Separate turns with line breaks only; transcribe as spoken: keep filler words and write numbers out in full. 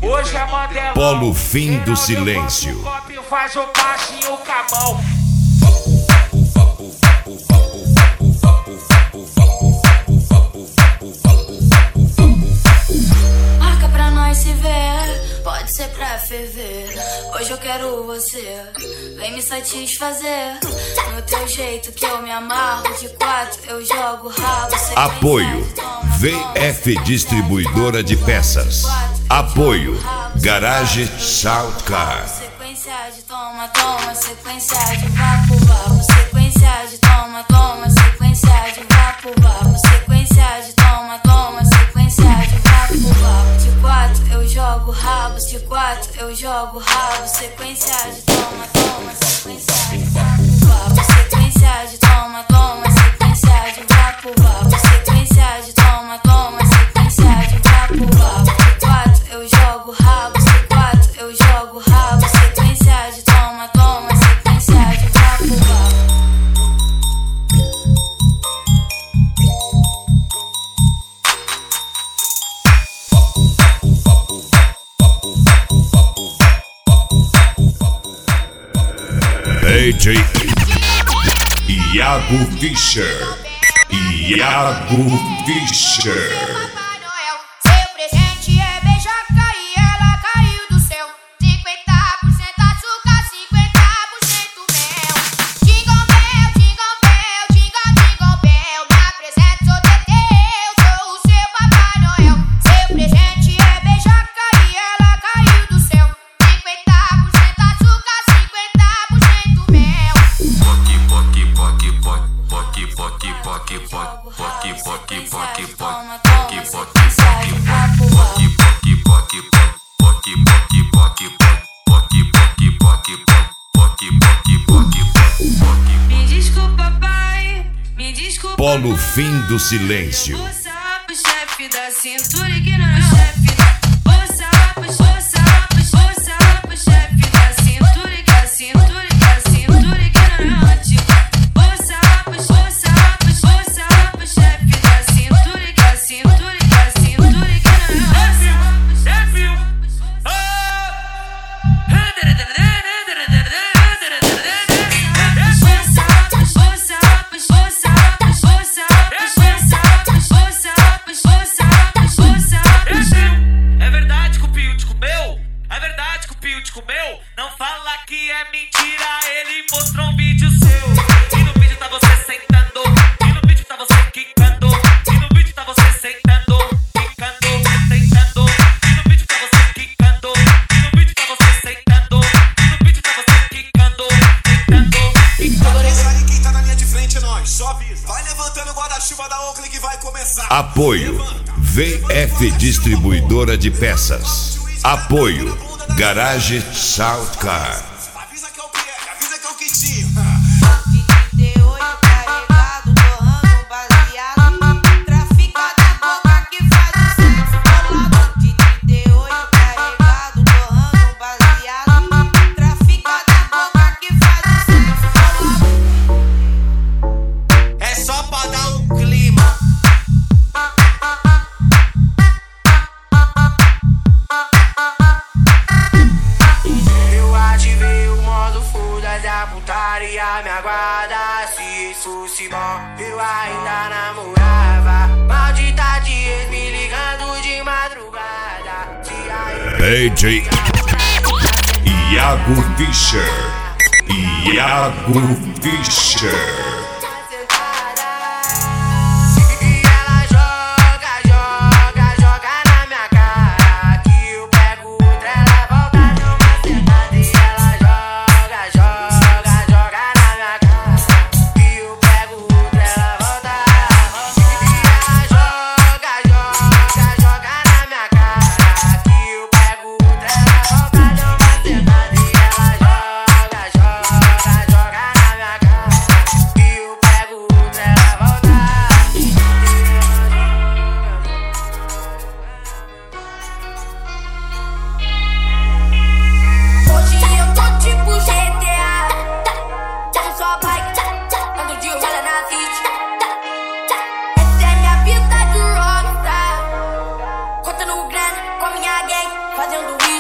Hoje é Mandelão.
Polo Fim do Silêncio.
Faz o baixinho com a mão.
Marca pra nós se ver, pode ser pra ferver. Hoje eu quero você, vem me satisfazer. No teu jeito que eu me amarro, de quatro eu jogo rabo.
Apoio V F Distribuidora de Peças. Apoio Garage Sound Car.
Sequência de toma, toma, sequência de vapo, vapo. Sequência de toma, toma, sequência de vapo, vapo. Sequência de toma, toma, sequência de vapo, vapo. De quatro eu jogo rabos, de quatro eu jogo rabo. Sequência de toma, toma, sequência de vapo, vapo. Sequência de toma, toma, sequência de vapo, vapo. Sequência de toma, toma, sequência de vapo, vapo. De quatro eu jogo rabos, de quatro eu jogo rabo. Sequência de toma, toma, sequência de vapo, vapo.
D J Iago Fischer. Iago Fischer.
Seu presente é beijoca e ela caiu do céu. cinquenta por cento açúcar, cinquenta por cento mel. Jingle bell, jingle bell, jingle, jingle bell. Me apresento, sou Teteu, sou o seu Papai Noel. Seu presente é beijoca e ela caiu do céu. cinquenta por cento açúcar, cinquenta por cento mel.
Poque, poque, poque, poque, poque, poque, poque, poque, poque, poque, poque, poque, poque, poque,
Me desculpa, pai, me desculpa.
Polo Fim do Silêncio.
O sapo, chefe da cintura, ignorante. Chefe da. O sapo, o sapo, o sapo, chefe da cintura, que a cintura, que a cintura, ignorante. O sapo, o sapo, o sapo, chefe da cintura, que a cintura, que a cintura, ignorante.
Chefe, é verdade que o Pio te comeu? É verdade que o Pio te comeu? Não fala que é mentira, ele mostrou um vídeo seu. E no vídeo tá você sentando, e no vídeo tá você quicando, e no vídeo tá você sentando, quicando, sentando, e no vídeo tá você quicando, e no vídeo tá você sentando, e no vídeo tá você quicando, sentando, quicando.
Agora esse aí quem tá na linha de frente é nós, só avisa. Vai levantando o guarda-chuva da Oakley que vai começar.
Apoio V F Distribuidora de Peças. Apoio Garage Sound Car.
Avisa que é o que é, avisa que é o que tinha.
De oito carregado, torrando baseado. Trafica da boca que faz o sexo bolado. De trinta e oito carregado, torrando baseado. Trafica da boca que faz o sexo bolado.
É só pra dar um clima. Eu ativei o modo foda da putaria, me aguarda. Se isso se bom, eu ainda namorava. Maldita de ex me ligando de madrugada. Se aí
D J Iago Fischer. Iago Fischer.
E ela joga, joga, joga na minha cara. Que eu pego outra, ela volta numa sentada. E ela joga, joga, joga na minha cara. Que eu pego outra, ela volta. E ela joga, joga, joga na minha cara. Que eu pego outra, ela volta numa sentada. E ela joga, joga, joga na minha cara. fazendo